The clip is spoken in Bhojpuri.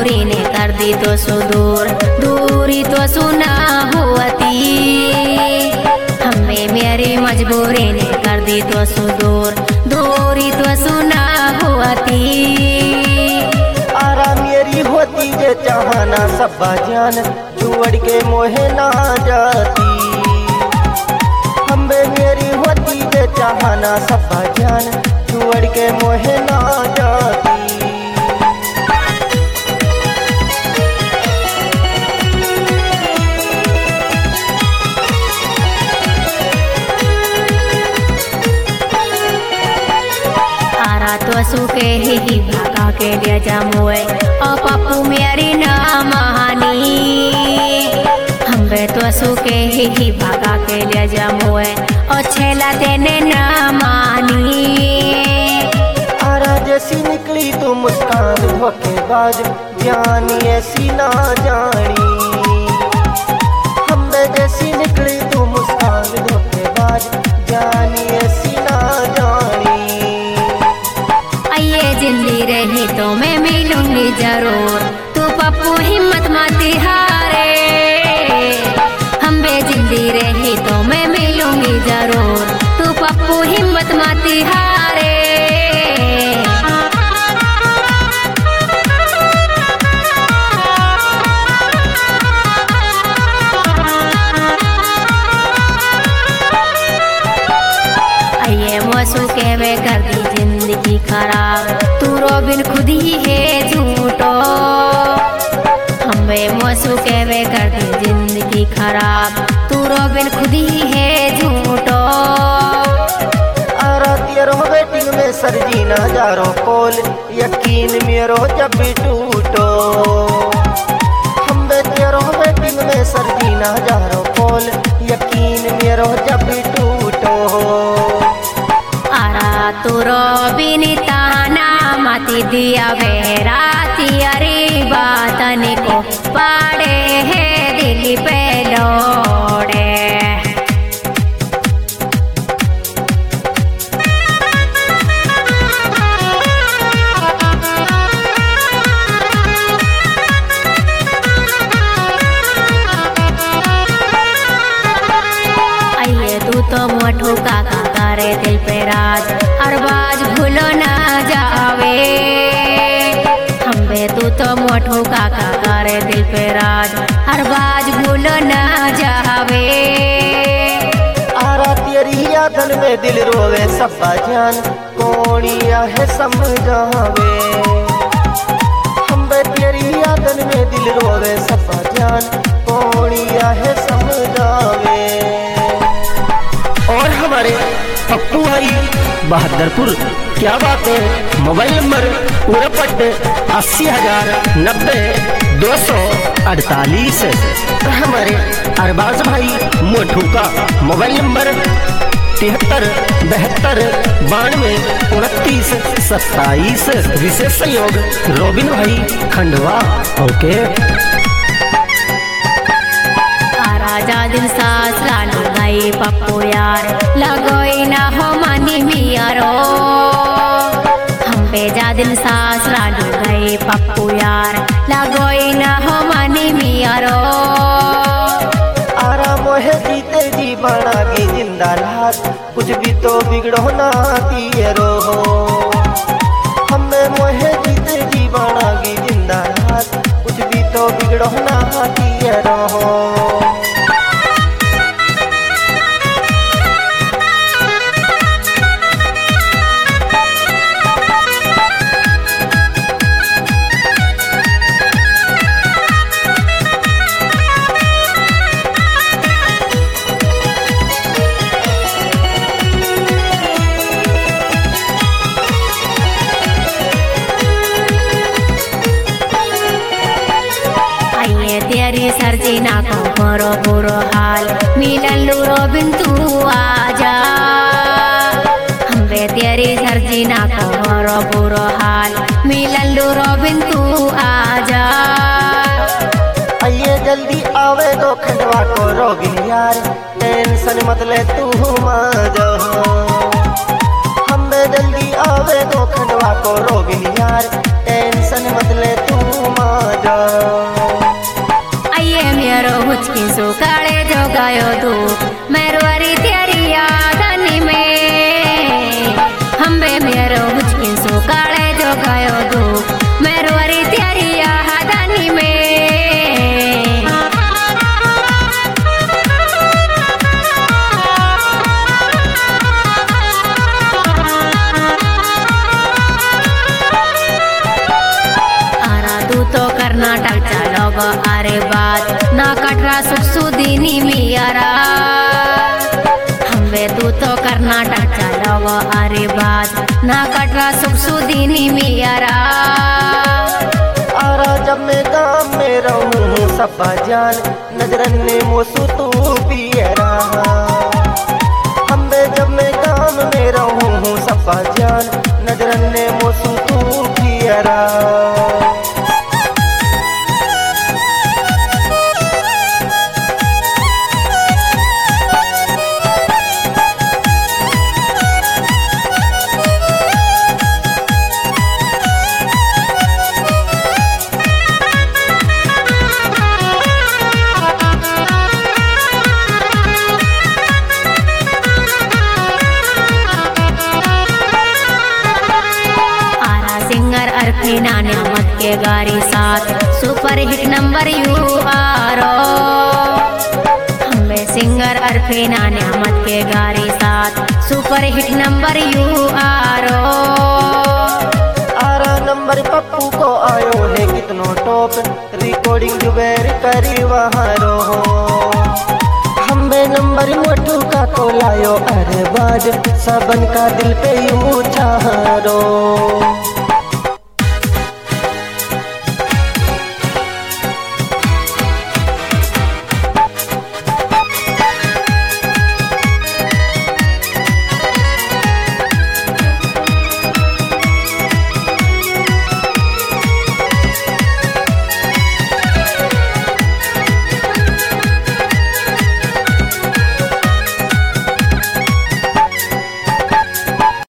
मजबूरी ने कर दी तो सुदूर, दूरी तो सुना हुआती। हमें मेरी मजबूरी ने कर दी तो सुदूर, दूरी तो सुना हुआती। आरा मेरी होती जे चाहना सब जान, छोड़ के मोहे ना जाती। हमें मेरी होती जे चाहना सब जान, छोड़ के मोहे ना जाती। तो सुके ही भागा के ले जामुए और पप्पू मेरी ना महानी। हमें तो सुके ही भागा के ले जामुए और छेला देने ना मानी। आरा जैसी निकली तू मुस्कान धोखेबाज, जानी ऐसी ना जानी। हमें जैसी निकली तू मुस्कान धोखेबाज, जानी ऐसी ना जानी। जिंदगी रही तो मैं मिलूंगी जरूर, तू पप्पू हिम्मत मत हारे। हम बे जिंदगी रही तो मैं मिलूंगी जरूर, तू पप्पू हिम्मत मत हारे। आइए मौसू के वे कर दी जिंदगी खराब, तू रोबिन खुद ही है झूठो। हमें मौसू के वे कर दी जिंदगी खराब, तू रोबिन खुद ही है झूठो। आरा तेरो वेटिंग में सरजीना हजारों कोल, यकीन मेरो जब भी टूटो। हम तेरो वेटिंग में सरजीना हजारों कोल, यकीन मेरो जब भी टूटो। तू रोबिन ताना मती दिया वे राती, अरे बातन को पाड़े है दिल पे लोड़े। आइए तू तो मोटू काका करे दिल पे राज, अरबाज भूलो ना जावे। हमें तू तो मोटू काका करे दिल पे राज, अरबाज भूलो ना जावे। आरा तेरी यादन में दिल रोवे सब जान, कोणिया है समझावे। हमें तेरी यादन में दिल रोवे सब जान, कोणिया है समझावे। और हमारे पप्पू भाई बहादुरपुर, क्या बात है। मोबाइल नंबर पूरा पट 80,090 248। हमारे अरबाज भाई मोटू का मोबाइल नंबर 73 72 92 29 27। विशेष सहयोग रोबिन भाई खंडवा। ओके राजा दिन सासरा लगाई पप्पू यार, लगोई ना हो मानी मियारो। हम पे जा दिन सासरा लगाई पप्पू यार, लगोई ना हो मानी मियारो। आरा मोहे जीते जी बना के जिंदा रात, कुछ भी तो बिगड़ो ना तियरो। हमें मोहे जीते जी बना के जिंदा रात, कुछ भी तो बिगड़ो ना तियरो। तेरी सरजीना को करो बुरो हाल, मिलन लू रोबिन तू आजा। हमें तेरी सरजीना को करो बुरो हाल, मिलन लू रोबिन तू आजा। आइए जल्दी आवे दो खंडवा को रोबिन यार, टेंशन मत ले तू माजो। हमें जल्दी आवे दो खंडवा को रोबिन यार, टेंशन मत ले तू माजो। गयो दुख मेरवरी तेरी यादनी में हम्बे मेरो मुझकिन सो काले जो गयो दुख मेरवरी तेरी यादनी में तो कर्नाटक चलो गो अरे बात ना कटरा सुख सुदीनी मियारा हम्बे तू तो कर्नाटक चलो गो अरे बात ना कटरा सुख सुदीनी मियारा आरा जब मैं गाँव में रहूँ सब जान नजरन ने मोसू तू पियरा हम्बे जब मैं गाँव में रहूँ सब जान नजरन ने मोसू तू पियरा अरफीना न्यामत के गारी साथ सुपर हिट नंबर यू आरो हम्बे सिंगर अरफीना न्यामत के गारी साथ सुपर हिट नंबर यू आरो आरा नंबर पप्पू को आयो है कितनो टॉप रिकॉर्डिंग जुबैर करी वहाँ रो हम्बे नंबर मोटू का को लायो अरे बाज सबन का दिल पे यूं चारो।